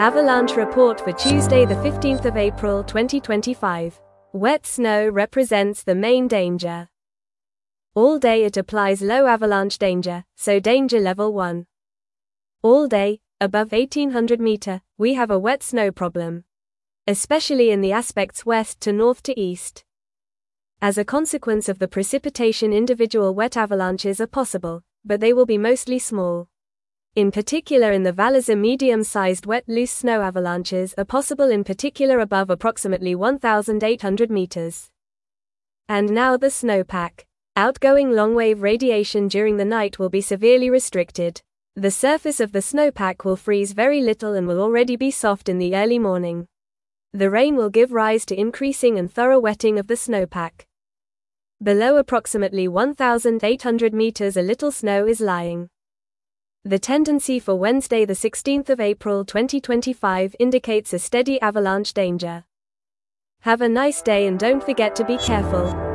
Avalanche report for Tuesday the 15th of April 2025. Wet snow represents the main danger. All day it applies low avalanche danger, so danger level 1. All day, above 1800 meter, we have a wet snow problem. Especially in the aspects west to north to east. As a consequence of the precipitation, individual wet avalanches are possible, but they will be mostly small. In particular in the valleys, medium-sized wet loose snow avalanches are possible, in particular above approximately 1,800 meters. And now the snowpack. Outgoing long-wave radiation during the night will be severely restricted. The surface of the snowpack will freeze very little and will already be soft in the early morning. The rain will give rise to increasing and thorough wetting of the snowpack. Below approximately 1,800 meters a little snow is lying. The tendency for Wednesday the 16th of April 2025 indicates a steady avalanche danger. Have a nice day and don't forget to be careful.